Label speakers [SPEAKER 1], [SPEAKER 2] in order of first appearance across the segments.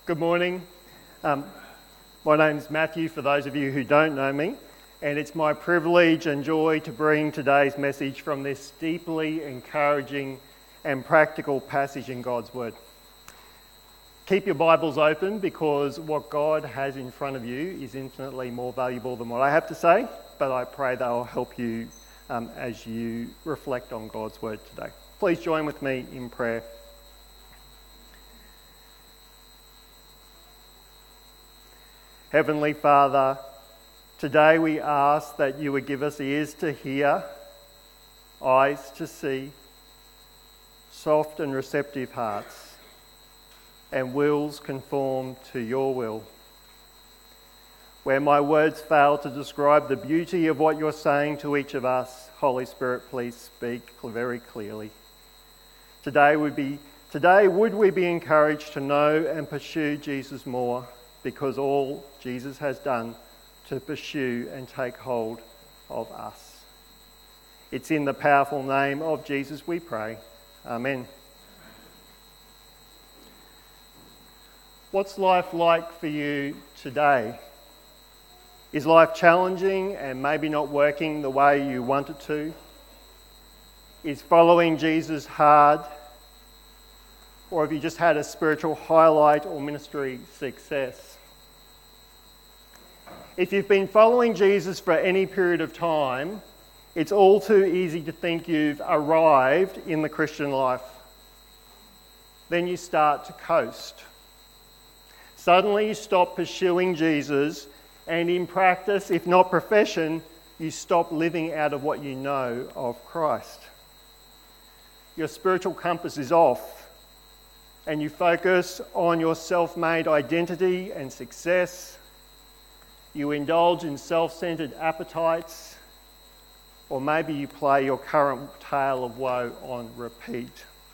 [SPEAKER 1] Good morning. My name's Matthew, for those of you who don't know me, and it's my privilege and joy to bring today's message from this deeply encouraging and practical passage in God's Word. Keep your Bibles open because what God has in front of you is infinitely more valuable than what I have to say, but I pray that will help you as you reflect on God's Word today. Please join with me in prayer. Heavenly Father, today we ask that you would give us ears to hear, eyes to see, soft and receptive hearts, and wills conformed to your will. Where my words fail to describe the beauty of what you're saying to each of us, Holy Spirit, please speak very clearly. Today would we be encouraged to know and pursue Jesus more, because all Jesus has done to pursue and take hold of us. It's in the powerful name of Jesus we pray. Amen. What's life like for you today? Is life challenging and maybe not working the way you want it to? Is following Jesus hard? Or have you just had a spiritual highlight or ministry success? If you've been following Jesus for any period of time, it's all too easy to think you've arrived in the Christian life. Then you start to coast. Suddenly you stop pursuing Jesus, and in practice, if not profession, you stop living out of what you know of Christ. Your spiritual compass is off, and you focus on your self-made identity and success. You indulge in self-centered appetites, or maybe you play your current tale of woe on repeat.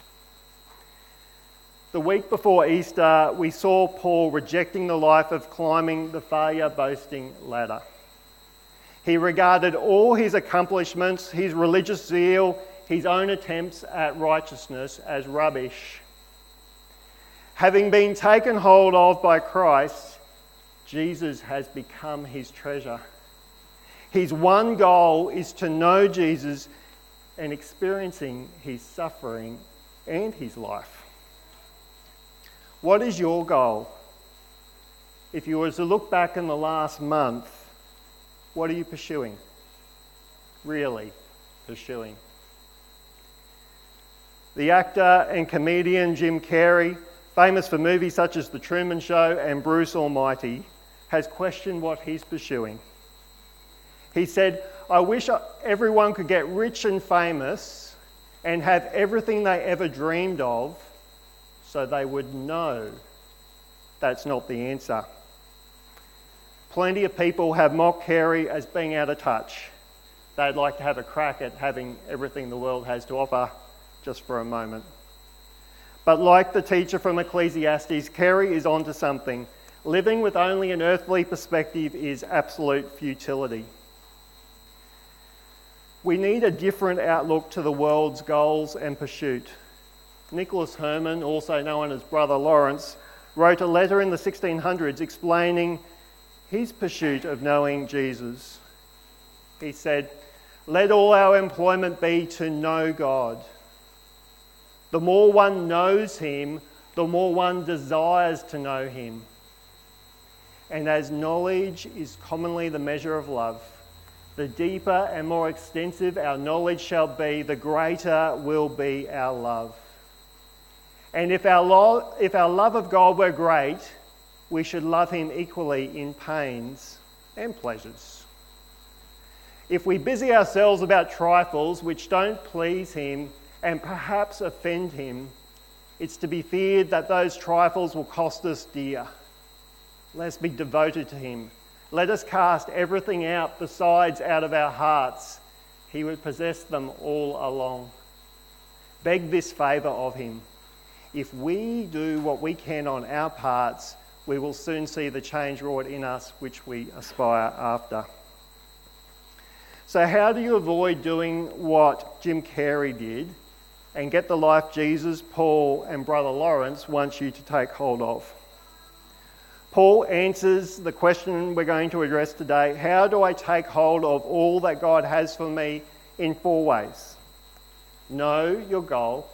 [SPEAKER 1] The week before Easter, we saw Paul rejecting the life of climbing the failure-boasting ladder. He regarded all his accomplishments, his religious zeal, his own attempts at righteousness as rubbish. Having been taken hold of by Christ, Jesus has become his treasure. His one goal is to know Jesus and experiencing his suffering and his life. What is your goal? If you were to look back in the last month, what are you pursuing? Really pursuing? The actor and comedian Jim Carrey, famous for movies such as The Truman Show and Bruce Almighty, has questioned what he's pursuing. He said, "I wish everyone could get rich and famous and have everything they ever dreamed of so they would know that's not the answer." Plenty of people have mocked Carrey as being out of touch. They'd like to have a crack at having everything the world has to offer just for a moment. But like the teacher from Ecclesiastes, Carrey is onto something. Living with only an earthly perspective is absolute futility. We need a different outlook to the world's goals and pursuit. Nicholas Herman, also known as Brother Lawrence, wrote a letter in the 1600s explaining his pursuit of knowing Jesus. He said, "Let all our employment be to know God. The more one knows him, the more one desires to know him. And as knowledge is commonly the measure of love, the deeper and more extensive our knowledge shall be, the greater will be our love. And if our love of God were great, we should love him equally in pains and pleasures. If we busy ourselves about trifles which don't please him and perhaps offend him, it's to be feared that those trifles will cost us dear. Let's be devoted to him. Let us cast everything out besides out of our hearts. He would possess them all along. Beg this favour of him. If we do what we can on our parts, we will soon see the change wrought in us which we aspire after." So how do you avoid doing what Jim Carrey did and get the life Jesus, Paul and Brother Lawrence want you to take hold of? Paul answers the question we're going to address today: how do I take hold of all that God has for me, in 4 ways? Know your goal,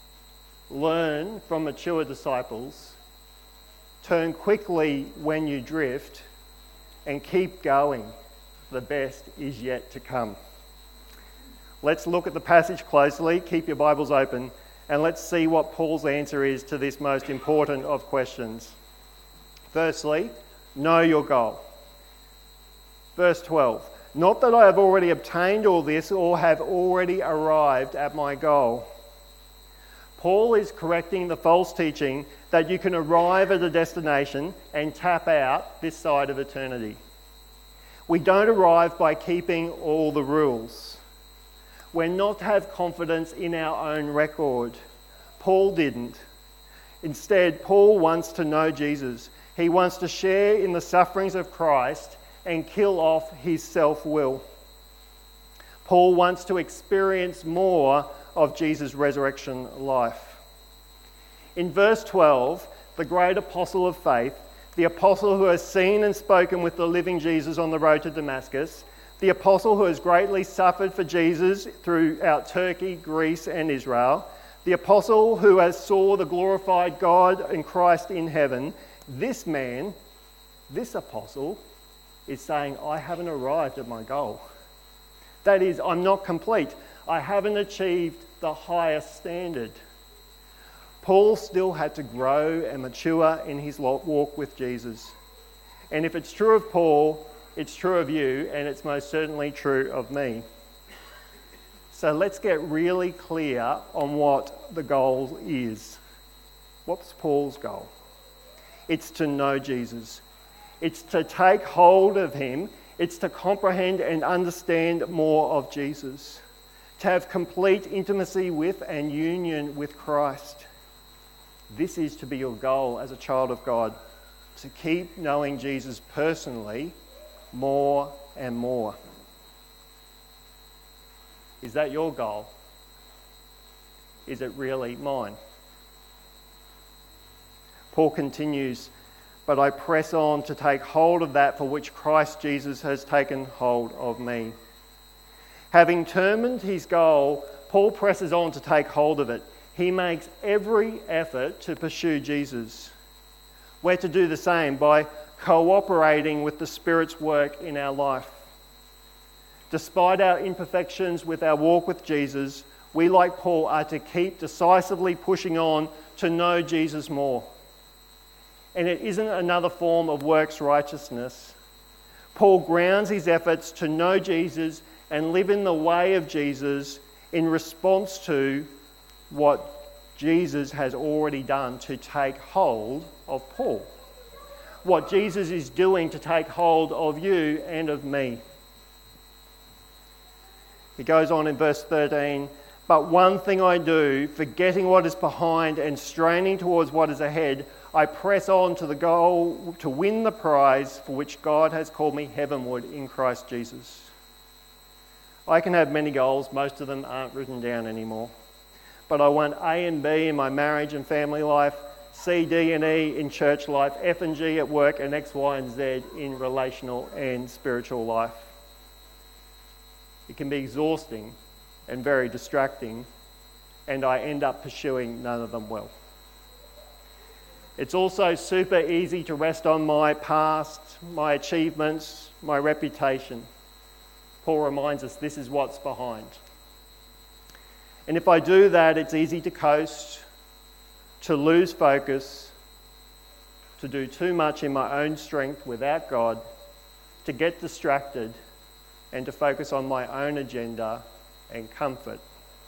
[SPEAKER 1] learn from mature disciples, turn quickly when you drift, and keep going. The best is yet to come. Let's look at the passage closely. Keep your Bibles open, and let's see what Paul's answer is to this most important of questions. Firstly, know your goal. Verse 12. Not that I have already obtained all this or have already arrived at my goal. Paul is correcting the false teaching that you can arrive at a destination and tap out this side of eternity. We don't arrive by keeping all the rules. We're not to have confidence in our own record. Paul didn't. Instead, Paul wants to know Jesus. He wants to share in the sufferings of Christ and kill off his self-will. Paul wants to experience more of Jesus' resurrection life. In verse 12, the great apostle of faith, the apostle who has seen and spoken with the living Jesus on the road to Damascus, the apostle who has greatly suffered for Jesus throughout Turkey, Greece, and Israel, the apostle who has saw the glorified God and Christ in heaven, this man, this apostle, is saying, I haven't arrived at my goal. That is, I'm not complete. I haven't achieved the highest standard. Paul still had to grow and mature in his walk with Jesus. And if it's true of Paul, it's true of you, and it's most certainly true of me. So let's get really clear on what the goal is. What's Paul's goal? It's to know Jesus. It's to take hold of him. It's to comprehend and understand more of Jesus. To have complete intimacy with and union with Christ. This is to be your goal as a child of God. To keep knowing Jesus personally more and more. Is that your goal? Is it really mine? Paul continues, but I press on to take hold of that for which Christ Jesus has taken hold of me. Having determined his goal, Paul presses on to take hold of it. He makes every effort to pursue Jesus. We're to do the same by cooperating with the Spirit's work in our life. Despite our imperfections with our walk with Jesus, we, like Paul, are to keep decisively pushing on to know Jesus more. And it isn't another form of works righteousness. Paul grounds his efforts to know Jesus and live in the way of Jesus in response to what Jesus has already done to take hold of Paul. What Jesus is doing to take hold of you and of me. He goes on in verse 13, but one thing I do, forgetting what is behind and straining towards what is ahead, I press on to the goal to win the prize for which God has called me heavenward in Christ Jesus. I can have many goals, most of them aren't written down anymore. But I want A and B in my marriage and family life, C, D and E in church life, F and G at work, and X, Y and Z in relational and spiritual life. It can be exhausting and very distracting, and I end up pursuing none of them well. It's also super easy to rest on my past, my achievements, my reputation. Paul reminds us this is what's behind. And if I do that, it's easy to coast, to lose focus, to do too much in my own strength without God, to get distracted, and to focus on my own agenda and comfort.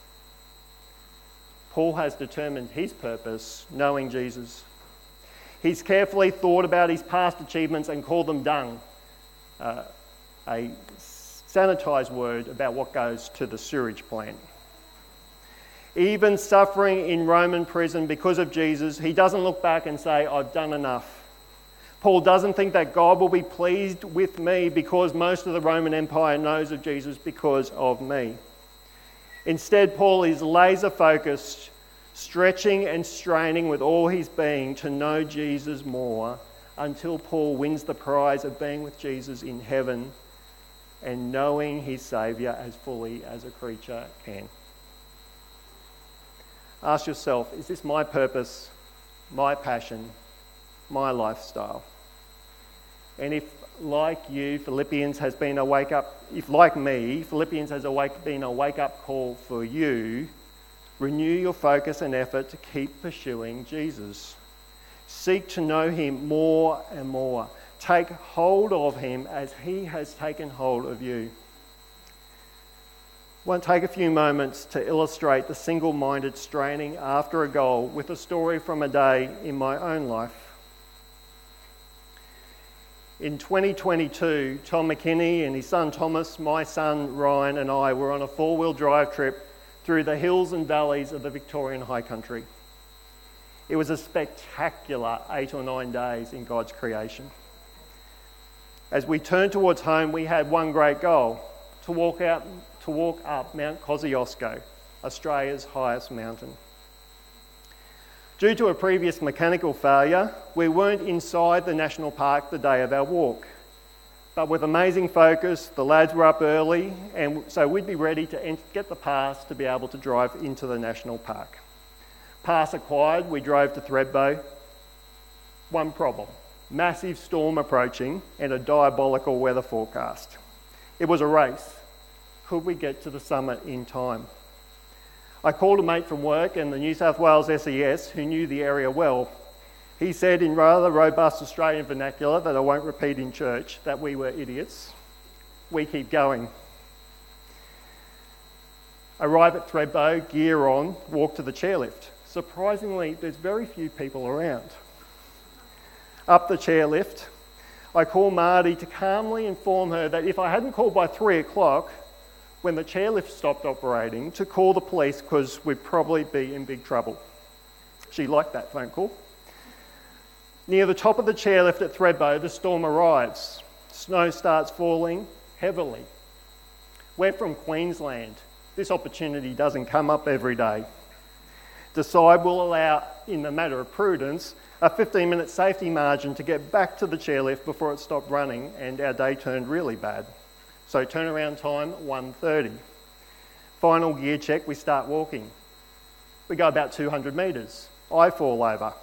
[SPEAKER 1] Paul has determined his purpose, knowing Jesus. He's carefully thought about his past achievements and called them dung, a sanitised word about what goes to the sewage plant. Even suffering in Roman prison because of Jesus, he doesn't look back and say, I've done enough. Paul doesn't think that God will be pleased with me because most of the Roman Empire knows of Jesus because of me. Instead, Paul is laser focused, stretching and straining with all his being to know Jesus more until Paul wins the prize of being with Jesus in heaven and knowing his Saviour as fully as a creature can. Ask yourself, is this my purpose, my passion, my lifestyle? And if, like you, Philippians has been a wake-up, if like me, Philippians has been a wake-up call for you, renew your focus and effort to keep pursuing Jesus. Seek to know him more and more. Take hold of him as he has taken hold of you. I want to take a few moments to illustrate the single-minded straining after a goal with a story from a day in my own life. In 2022, Tom McKinney and his son Thomas, my son Ryan and I were on a 4-wheel drive trip through the hills and valleys of the Victorian High Country. It was a spectacular 8 or 9 days in God's creation. As we turned towards home, we had one great goal: to walk up Mount Kosciuszko, Australia's highest mountain. Due to a previous mechanical failure, we weren't inside the national park the day of our walk. But with amazing focus, the lads were up early, and so we'd be ready to get the pass to be able to drive into the national park. Pass acquired, we drove to Thredbo. One problem: massive storm approaching and a diabolical weather forecast. It was a race. Could we get to the summit in time? I called a mate from work and the New South Wales SES who knew the area well. He said in rather robust Australian vernacular that I won't repeat in church that we were idiots. We keep going. Arrive at Thredbo, gear on, walk to the chairlift. Surprisingly, there's very few people around. Up the chairlift, I call Marty to calmly inform her that if I hadn't called by 3 o'clock, when the chairlift stopped operating, to call the police because we'd probably be in big trouble. She liked that phone call. Near the top of the chairlift at Thredbo, the storm arrives. Snow starts falling heavily. We're from Queensland. This opportunity doesn't come up every day. Decide we'll allow, in the matter of prudence, a 15-minute safety margin to get back to the chairlift before it stopped running and our day turned really bad. So turnaround time, 1:30. Final gear check, we start walking. We go about 200 metres. I fall over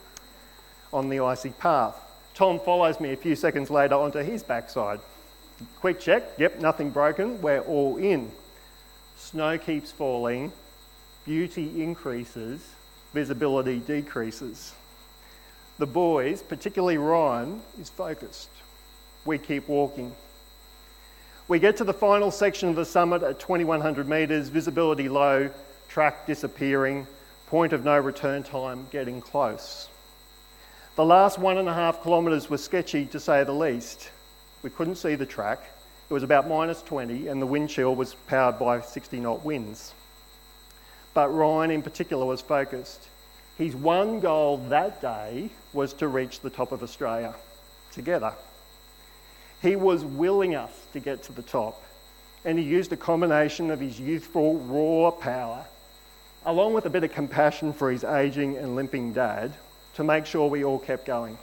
[SPEAKER 1] on the icy path. Tom follows me a few seconds later onto his backside. Quick check, yep, nothing broken, we're all in. Snow keeps falling, beauty increases, visibility decreases. The boys, particularly Ryan, is focused. We keep walking. We get to the final section of the summit at 2100 metres, visibility low, track disappearing, point of no return time getting close. The last 1.5 kilometres was sketchy to say the least. We couldn't see the track. It was about -20 and the wind chill was powered by 60-knot winds. But Ryan in particular was focused. His one goal that day was to reach the top of Australia together. He was willing us to get to the top, and he used a combination of his youthful, raw power, along with a bit of compassion for his ageing and limping dad, to make sure we all kept going.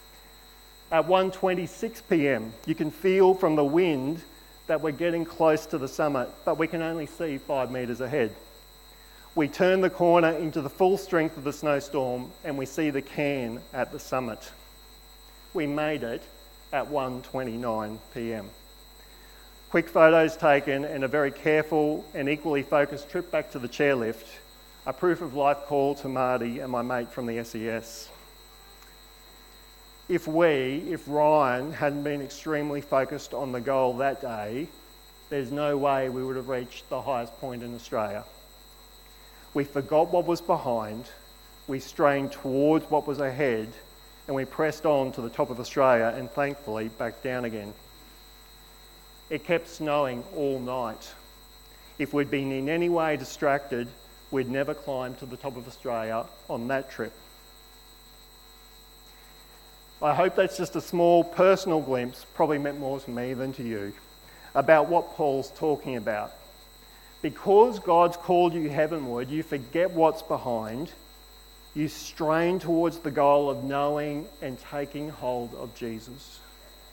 [SPEAKER 1] At 1:26 p.m, you can feel from the wind that we're getting close to the summit, but we can only see 5 metres ahead. We turn the corner into the full strength of the snowstorm, and we see the cairn at the summit. We made it at 1:29 p.m. Quick photos taken and a very careful and equally focused trip back to the chairlift, a proof of life call to Marty and my mate from the SES. If Ryan hadn't been extremely focused on the goal that day, there's no way we would have reached the highest point in Australia. We forgot what was behind, we strained towards what was ahead, and we pressed on to the top of Australia and thankfully back down again. It kept snowing all night. If we'd been in any way distracted, we'd never climbed to the top of Australia on that trip. I hope that's just a small personal glimpse, probably meant more to me than to you, about what Paul's talking about. Because God's called you heavenward, you forget what's behind, You strain towards the goal of knowing and taking hold of Jesus.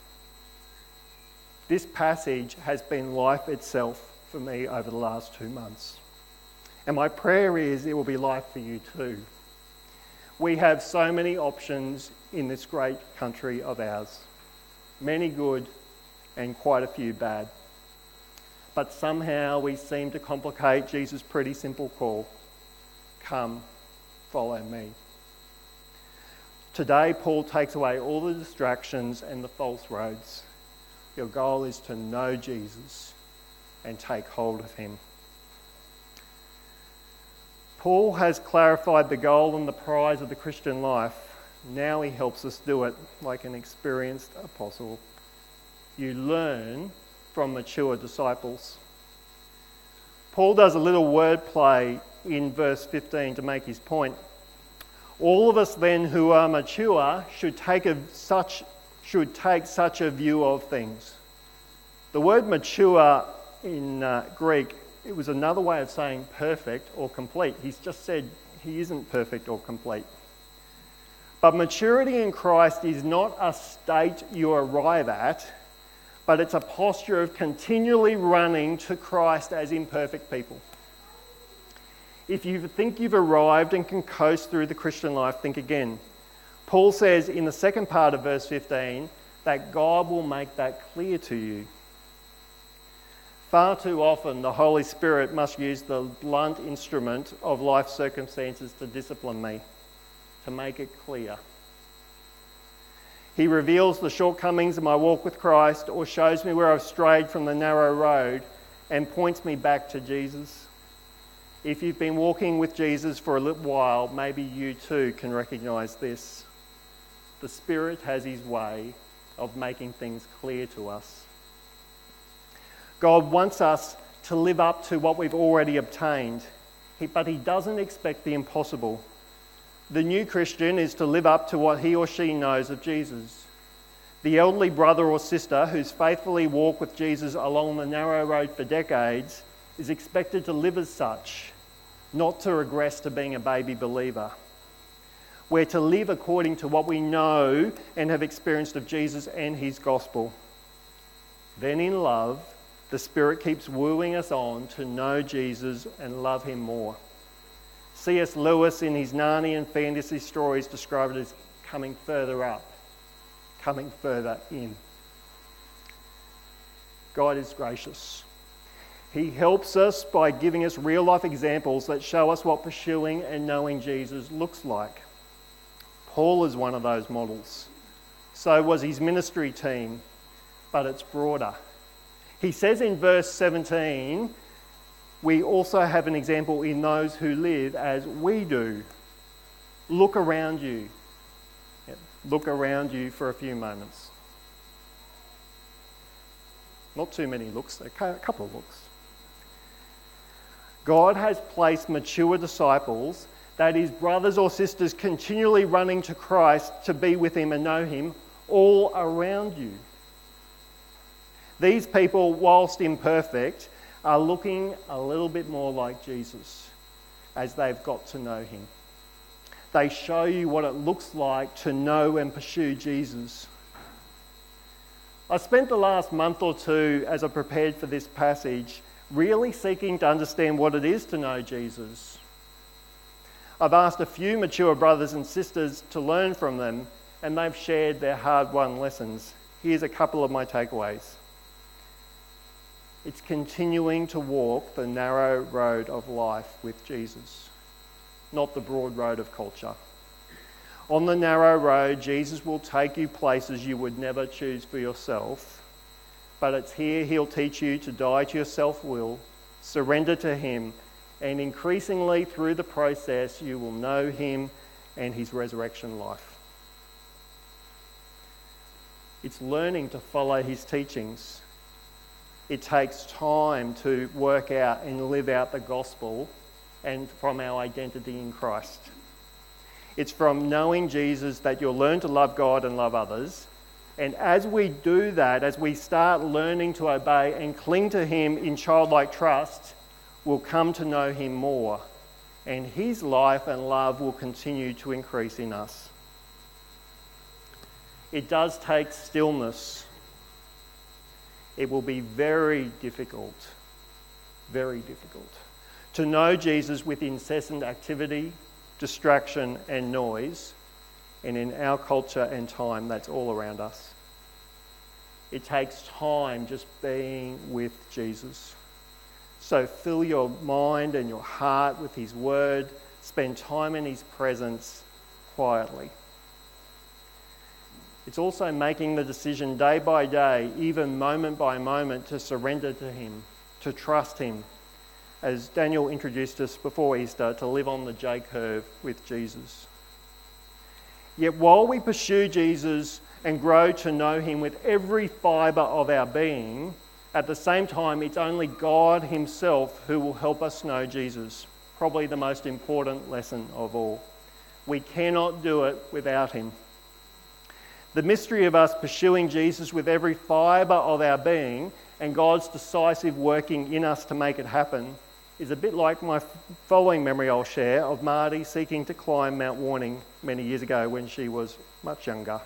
[SPEAKER 1] This passage has been life itself for me over the last 2 months. And my prayer is it will be life for you too. We have so many options in this great country of ours. Many good and quite a few bad. But somehow we seem to complicate Jesus' pretty simple call. Come, follow me. Today, Paul takes away all the distractions and the false roads. Your goal is to know Jesus and take hold of him. Paul has clarified the goal and the prize of the Christian life. Now he helps us do it like an experienced apostle. You learn from mature disciples. Paul does a little wordplay in verse 15 to make his point. All of us then who are mature should take such a view of things. The word mature in Greek, it was another way of saying perfect or complete. He's just said he isn't perfect or complete. But maturity in Christ is not a state you arrive at, but it's a posture of continually running to Christ as imperfect people. If you think you've arrived and can coast through the Christian life, think again. Paul says in the second part of verse 15 that God will make that clear to you. Far too often the Holy Spirit must use the blunt instrument of life circumstances to discipline me, to make it clear. He reveals the shortcomings of my walk with Christ or shows me where I've strayed from the narrow road and points me back to Jesus. If you've been walking with Jesus for a little while, maybe you too can recognise this. The Spirit has his way of making things clear to us. God wants us to live up to what we've already obtained, but he doesn't expect the impossible. The new Christian is to live up to what he or she knows of Jesus. The elderly brother or sister who's faithfully walked with Jesus along the narrow road for decades is expected to live as such, not to regress to being a baby believer. We're to live according to what we know and have experienced of Jesus and his gospel. Then in love, the Spirit keeps wooing us on to know Jesus and love him more. C.S. Lewis in his Narnian fantasy stories described it as coming further up, coming further in. God is gracious. He helps us by giving us real life examples that show us what pursuing and knowing Jesus looks like. Paul is one of those models. So was his ministry team, but it's broader. He says in verse 17, we also have an example in those who live as we do. Look around you. Look around you for a few moments. Not too many looks, a couple of looks. God has placed mature disciples, that is, brothers or sisters continually running to Christ to be with him and know him, all around you. These people, whilst imperfect, are looking a little bit more like Jesus as they've got to know him. They show you what it looks like to know and pursue Jesus. I spent the last month or two, as I prepared for this passage, really seeking to understand what it is to know Jesus. I've asked a few mature brothers and sisters to learn from them, and they've shared their hard-won lessons. Here's a couple of my takeaways. It's continuing to walk the narrow road of life with Jesus, not the broad road of culture. On the narrow road, Jesus will take you places you would never choose for yourself, but it's here he'll teach you to die to your self-will, surrender to him, and increasingly through the process you will know him and his resurrection life. It's learning to follow his teachings. It takes time to work out and live out the gospel and from our identity in Christ. It's from knowing Jesus that you'll learn to love God and love others. And as we do that, as we start learning to obey and cling to him in childlike trust, we'll come to know him more and his life and love will continue to increase in us. It does take stillness. It will be very difficult to know Jesus with incessant activity, distraction and noise, and in our culture and time, that's all around us. It takes time just being with Jesus. So fill your mind and your heart with his word, spend time in his presence quietly. It's also making the decision day by day, even moment by moment, to surrender to him, to trust him, as Daniel introduced us before Easter, to live on the J-curve with Jesus. Yet while we pursue Jesus and grow to know him with every fibre of our being, at the same time, it's only God himself who will help us know Jesus, probably the most important lesson of all. We cannot do it without him. The mystery of us pursuing Jesus with every fibre of our being and God's decisive working in us to make it happen is a bit like my following memory I'll share of Marty seeking to climb Mount Warning many years ago when she was much younger.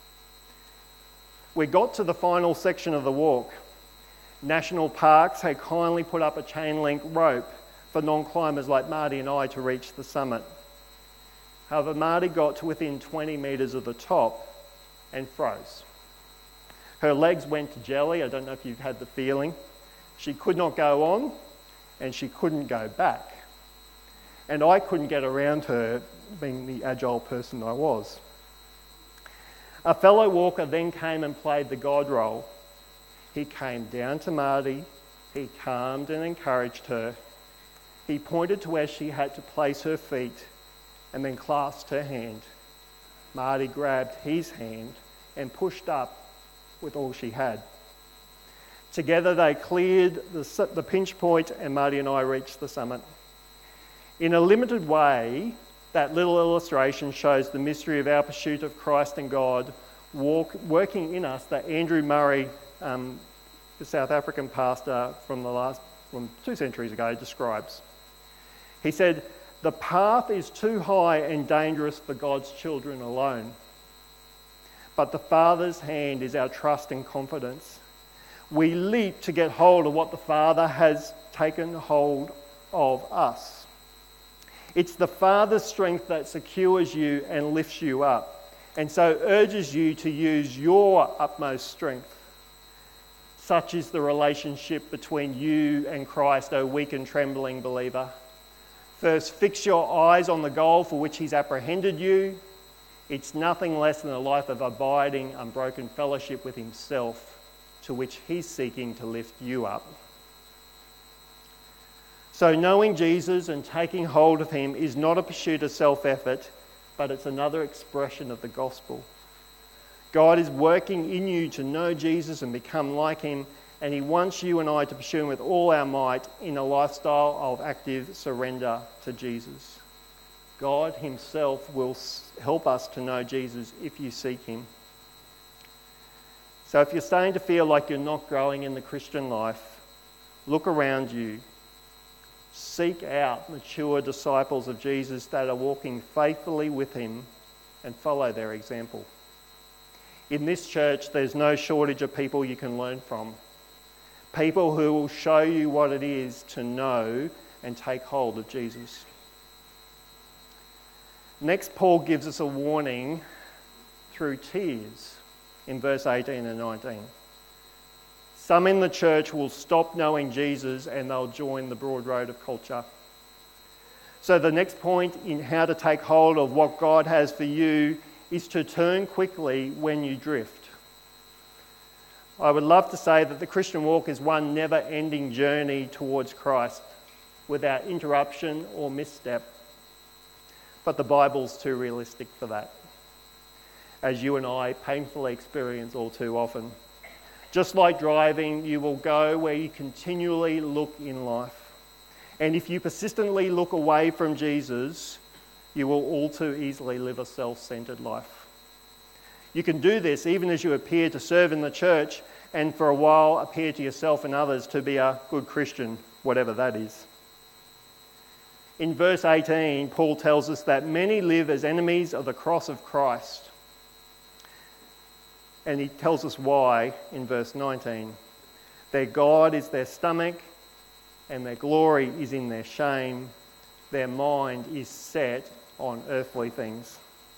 [SPEAKER 1] We got to the final section of the walk. National parks had kindly put up a chain link rope for non-climbers like Marty and I to reach the summit. However, Marty got to within 20 metres of the top and froze. Her legs went to jelly. I don't know if you've had the feeling. She could not go on and she couldn't go back. And I couldn't get around her, being the agile person I was. A fellow walker then came and played the God role. He came down to Marty, he calmed and encouraged her. He pointed to where she had to place her feet and then clasped her hand. Marty grabbed his hand and pushed up with all she had. Together they cleared the pinch point and Marty and I reached the summit. In a limited way, that little illustration shows the mystery of our pursuit of Christ and God working in us that Andrew Murray, the South African pastor from 2 centuries ago, describes. He said, "The path is too high and dangerous for God's children alone. But the Father's hand is our trust and confidence. We leap to get hold of what the Father has taken hold of us. It's the Father's strength that secures you and lifts you up, and so urges you to use your utmost strength. Such is the relationship between you and Christ, O weak and trembling believer. First, fix your eyes on the goal for which he's apprehended you. It's nothing less than a life of abiding, unbroken fellowship with himself, to which he's seeking to lift you up." So knowing Jesus and taking hold of him is not a pursuit of self-effort, but it's another expression of the gospel. God is working in you to know Jesus and become like him, and he wants you and I to pursue him with all our might in a lifestyle of active surrender to Jesus. God himself will help us to know Jesus if you seek him. So if you're starting to feel like you're not growing in the Christian life, look around you. Seek out mature disciples of Jesus that are walking faithfully with him and follow their example. In this church, there's no shortage of people you can learn from. People who will show you what it is to know and take hold of Jesus. Next, Paul gives us a warning through tears in verse 18 and 19. Some in the church will stop knowing Jesus and they'll join the broad road of culture. So the next point in how to take hold of what God has for you is to turn quickly when you drift. I would love to say that the Christian walk is one never-ending journey towards Christ without interruption or misstep. But the Bible's too realistic for that, as you and I painfully experience all too often. Just like driving, you will go where you continually look in life. And if you persistently look away from Jesus, you will all too easily live a self-centered life. You can do this even as you appear to serve in the church and for a while appear to yourself and others to be a good Christian, whatever that is. In verse 18, Paul tells us that many live as enemies of the cross of Christ. And he tells us why in verse 19. Their God is their stomach, and their glory is in their shame. Their mind is set on earthly things.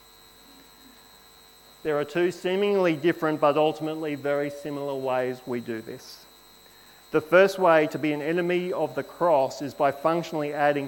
[SPEAKER 1] There are two seemingly different but ultimately very similar ways we do this. The first way to be an enemy of the cross is by functionally adding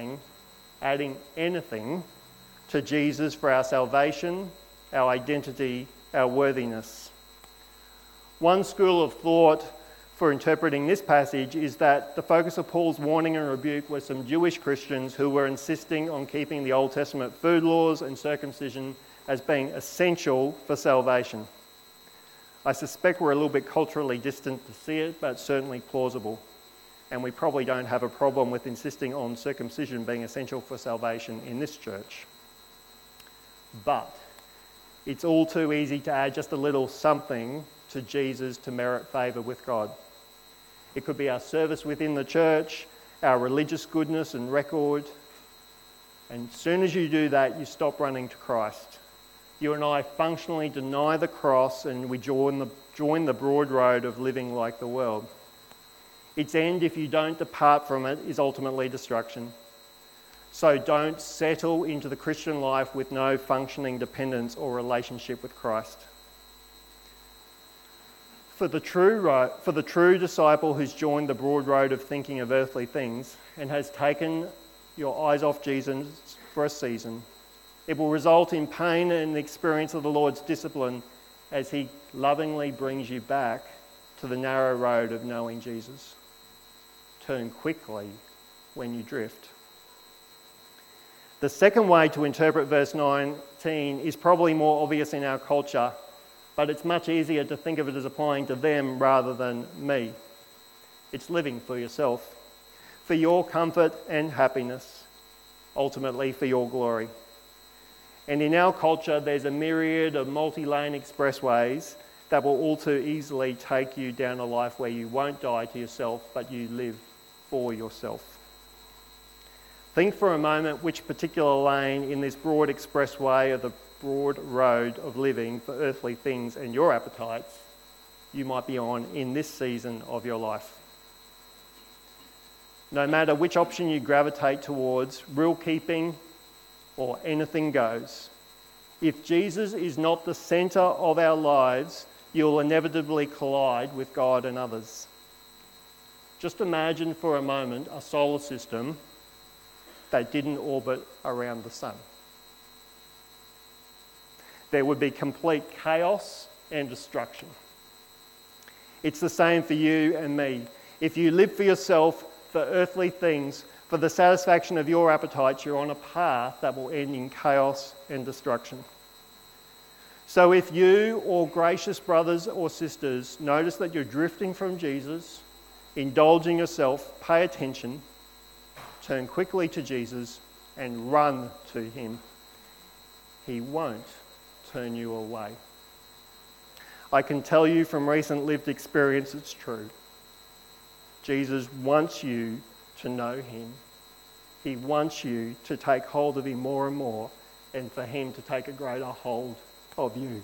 [SPEAKER 1] anything to Jesus for our salvation, our identity, our worthiness. One school of thought for interpreting this passage is that the focus of Paul's warning and rebuke were some Jewish Christians who were insisting on keeping the Old Testament food laws and circumcision as being essential for salvation. I suspect we're a little bit culturally distant to see it, but certainly plausible. And we probably don't have a problem with insisting on circumcision being essential for salvation in this church. But it's all too easy to add just a little something to Jesus to merit favour with God. It could be our service within the church, our religious goodness and record. And as soon as you do that, you stop running to Christ. You and I functionally deny the cross and we join the broad road of living like the world. Its end, if you don't depart from it, is ultimately destruction. So don't settle into the Christian life with no functioning dependence or relationship with Christ. For the true disciple who's joined the broad road of thinking of earthly things and has taken your eyes off Jesus for a season, it will result in pain and the experience of the Lord's discipline as he lovingly brings you back to the narrow road of knowing Jesus. Turn quickly when you drift. The second way to interpret verse 19 is probably more obvious in our culture, but it's much easier to think of it as applying to them rather than me. It's living for yourself, for your comfort and happiness, ultimately for your glory. And in our culture, there's a myriad of multi-lane expressways that will all too easily take you down a life where you won't die to yourself, but you live for yourself. Think for a moment which particular lane in this broad expressway of the broad road of living for earthly things and your appetites you might be on in this season of your life. No matter which option you gravitate towards, rule keeping or anything goes. If Jesus is not the centre of our lives, you'll inevitably collide with God and others. Just imagine for a moment a solar system that didn't orbit around the sun. There would be complete chaos and destruction. It's the same for you and me. If you live for yourself, for earthly things, for the satisfaction of your appetites, you're on a path that will end in chaos and destruction. So if you or gracious brothers or sisters notice that you're drifting from Jesus, indulging yourself, pay attention, turn quickly to Jesus and run to him. He won't turn you away. I can tell you from recent lived experience it's true. Jesus wants you to know him. He wants you to take hold of him more and more, and for him to take a greater hold of you.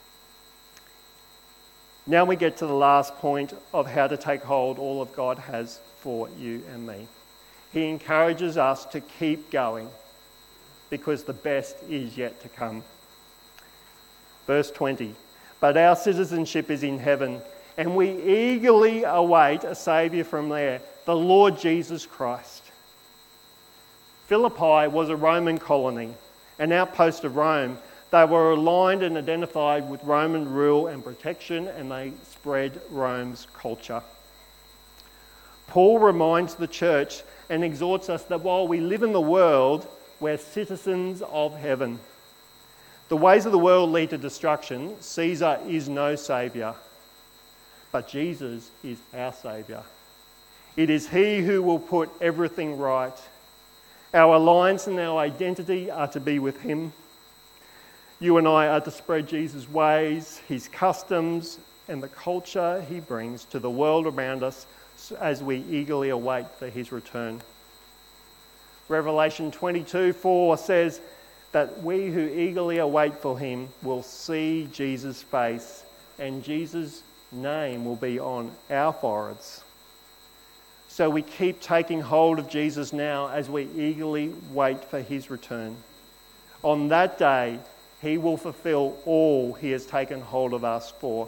[SPEAKER 1] Now we get to the last point of how to take hold all of God has for you and me. He encourages us to keep going because the best is yet to come. Verse 20, but our citizenship is in heaven, and we eagerly await a Saviour from there, the Lord Jesus Christ. Philippi was a Roman colony, an outpost of Rome. They were aligned and identified with Roman rule and protection, and they spread Rome's culture. Paul reminds the church and exhorts us that while we live in the world, we're citizens of heaven. The ways of the world lead to destruction. Caesar is no saviour, but Jesus is our saviour. It is he who will put everything right. Our alliance and our identity are to be with him. You and I are to spread Jesus' ways, his customs, and the culture he brings to the world around us as we eagerly await for his return. Revelation 22:4 says that we who eagerly await for him will see Jesus' face, and Jesus' name will be on our foreheads. So we keep taking hold of Jesus now as we eagerly wait for his return. On that day, he will fulfill all he has taken hold of us for.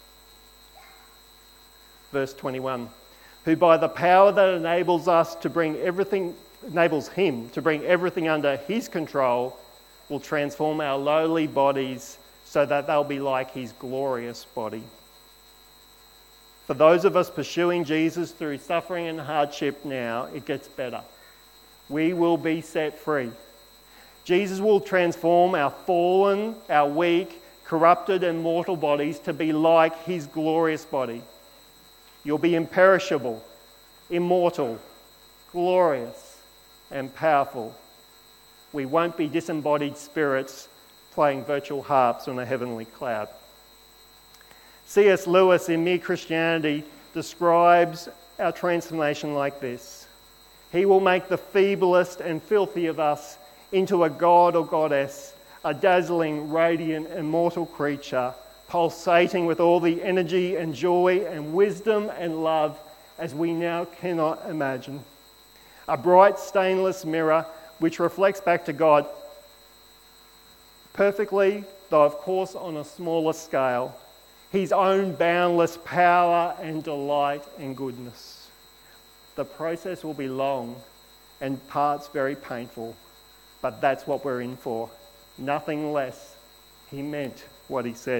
[SPEAKER 1] Verse 21, who by the power that enables him to bring everything under his control, will transform our lowly bodies so that they'll be like his glorious body. For those of us pursuing Jesus through suffering and hardship now, it gets better. We will be set free. Jesus will transform our fallen, our weak, corrupted and mortal bodies to be like his glorious body. You'll be imperishable, immortal, glorious and powerful. We won't be disembodied spirits playing virtual harps on a heavenly cloud. C.S. Lewis in Mere Christianity describes our transformation like this. He will make the feeblest and filthy of us into a god or goddess, a dazzling, radiant, immortal creature, pulsating with all the energy and joy and wisdom and love as we now cannot imagine. A bright, stainless mirror which reflects back to God perfectly, though of course on a smaller scale, his own boundless power and delight and goodness. The process will be long and parts very painful, but that's what we're in for. Nothing less. He meant what he said.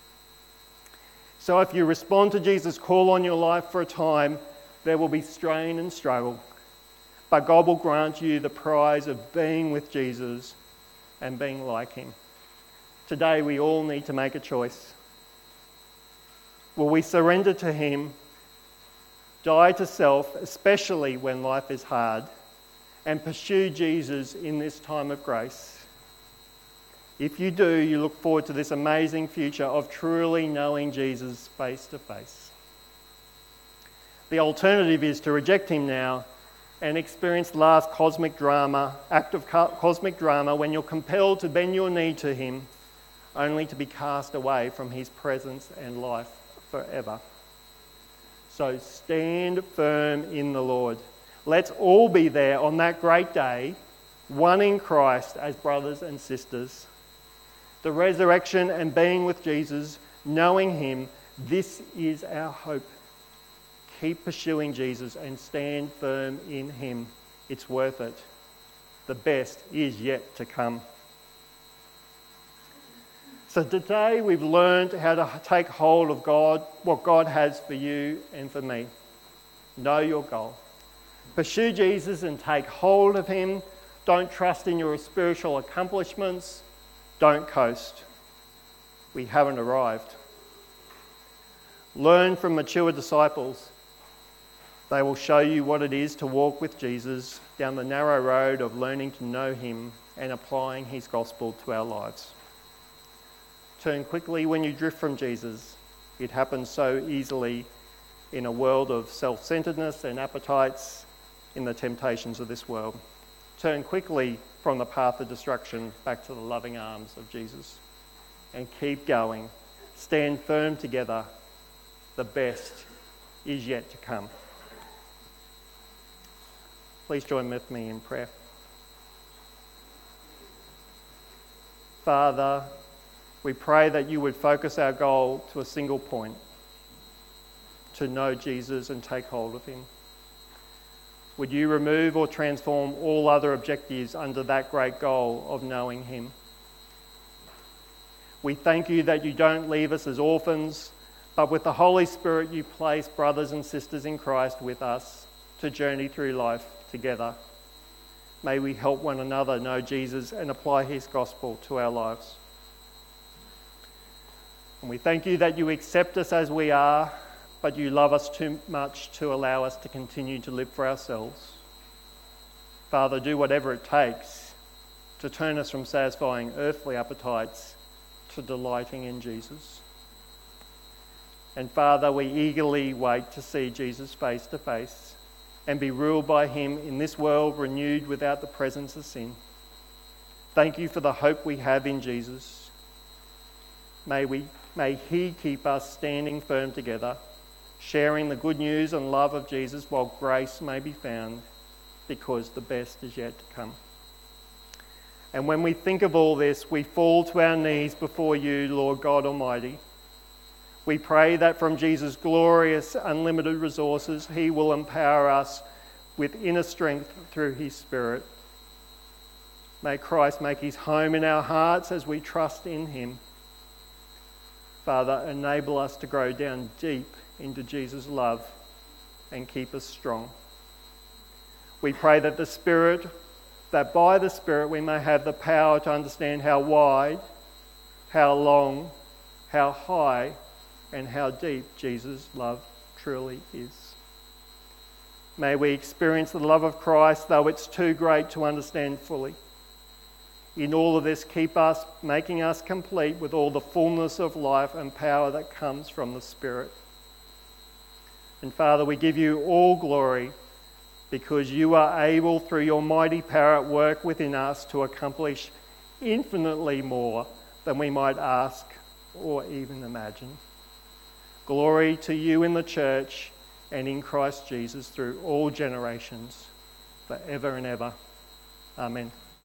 [SPEAKER 1] So if you respond to Jesus' call on your life for a time, there will be strain and struggle, but God will grant you the prize of being with Jesus and being like him. Today we all need to make a choice. Will we surrender to him, die to self, especially when life is hard, and pursue Jesus in this time of grace? If you do, you look forward to this amazing future of truly knowing Jesus face to face. The alternative is to reject him now and experience the last act of cosmic drama when you're compelled to bend your knee to him, only to be cast away from his presence and life forever. So stand firm in the Lord. Let's all be there on that great day, one in Christ as brothers and sisters. The resurrection and being with Jesus, knowing him, this is our hope. Keep pursuing Jesus and stand firm in him. It's worth it. The best is yet to come. So today we've learned how to take hold of God, what God has for you and for me. Know your goal. Pursue Jesus and take hold of him. Don't trust in your spiritual accomplishments. Don't coast. We haven't arrived. Learn from mature disciples. They will show you what it is to walk with Jesus down the narrow road of learning to know him and applying his gospel to our lives. Turn quickly when you drift from Jesus. It happens so easily in a world of self-centeredness and appetites in the temptations of this world. Turn quickly from the path of destruction back to the loving arms of Jesus. And keep going. Stand firm together. The best is yet to come. Please join with me in prayer. Father, we pray that you would focus our goal to a single point, to know Jesus and take hold of him. Would you remove or transform all other objectives under that great goal of knowing him? We thank you that you don't leave us as orphans, but with the Holy Spirit you place brothers and sisters in Christ with us to journey through life together. May we help one another know Jesus and apply his gospel to our lives. And we thank you that you accept us as we are, but you love us too much to allow us to continue to live for ourselves. Father, do whatever it takes to turn us from satisfying earthly appetites to delighting in Jesus. And Father, we eagerly wait to see Jesus face to face. and be ruled by him in this world renewed without the presence of sin. Thank you for the hope we have in Jesus. May he keep us standing firm together, sharing the good news and love of Jesus while grace may be found, because the best is yet to come. And when we think of all this, we fall to our knees before you, Lord God Almighty. We pray that from Jesus' glorious, unlimited resources, he will empower us with inner strength through his Spirit. May Christ make his home in our hearts as we trust in him. Father, enable us to grow down deep into Jesus' love and keep us strong. We pray that by the Spirit we may have the power to understand how wide, how long, how high, and how deep Jesus' love truly is. May we experience the love of Christ, though it's too great to understand fully. In all of this, keep us, making us complete with all the fullness of life and power that comes from the Spirit. And Father, we give you all glory because you are able, through your mighty power at work within us, to accomplish infinitely more than we might ask or even imagine. Glory to you in the church and in Christ Jesus through all generations, forever and ever. Amen.